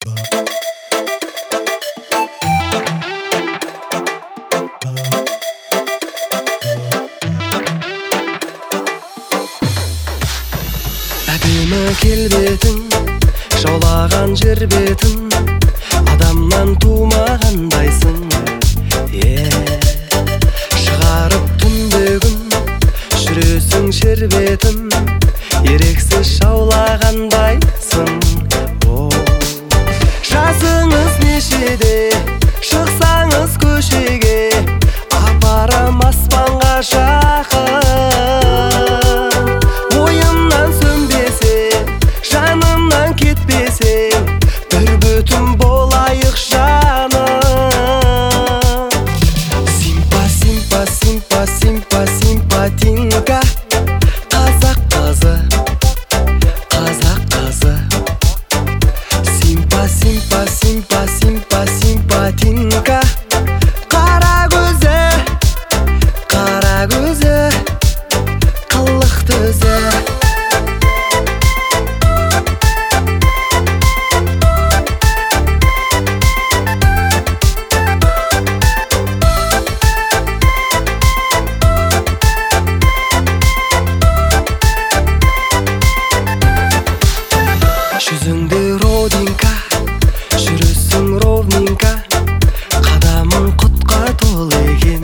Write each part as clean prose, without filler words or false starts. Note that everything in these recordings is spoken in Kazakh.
Әдемі келбетің, жаулаған жер бетін, адамнан тумағандайсың. Шығарып түндегін, жүресің шербетім, ерексіз жаулағандайсың. Жасыңыз нешеде, шықсаңыз көшеге, апарам аспанға жақын. Ойымнан сөнбесе, жанымнан кетпесе, бір бүтін болайық жаным. Симпа, симпа, симпа, симпа, симпатинка, қазақ қызы, қазақ қызы. Симпа, симпа, симпа, симпа, симпатинка, қара көзі, қылық төзі. Жүзіңде родинка, жүрісің ровненька, қадамың құтқа толы екен.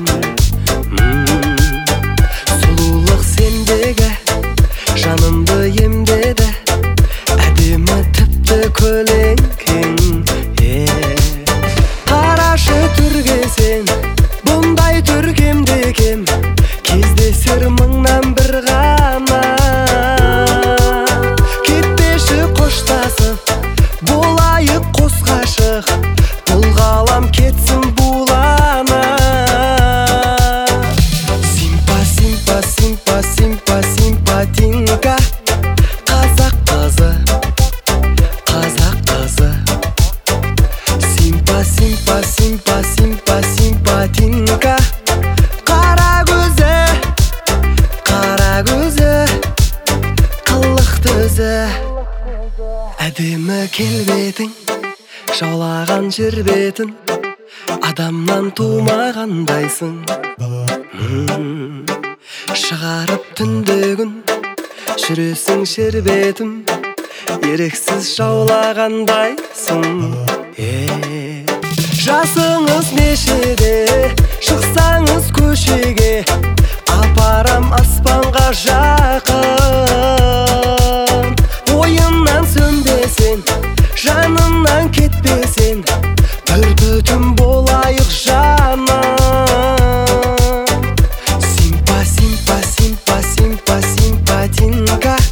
Сұлулық сендегі, жанымды емдеді, әдемі тіпті көлеңкең. Қарашы түрге сен, бұндай түр кемде кем, кездесер мыңнан бір ғана. Болайық қос ғашық, бұл ғалам кетсін булана. Симпа, симпа, симпа, симпа, симпатинка, қазақ қызы, қазақ қызы. Симпа, симпа, симпа, симпа, симпатинка, қара көзі, қылық төзі. Әдемі келбетің, жаулаған жер бетін, адамнан тумағандайсың. Шығарып түндегін, жүресің шербетім, ерексіз жаулағандайсың. Жасыңыз нешеде, шықсаңыз көшеге, апарам аспанға жақын. Ойымнан сөнбесен, жанымнан кетпесен, бір бүтін болайық жаным. Симпа, симпа, симпа, симпа, симпатинка,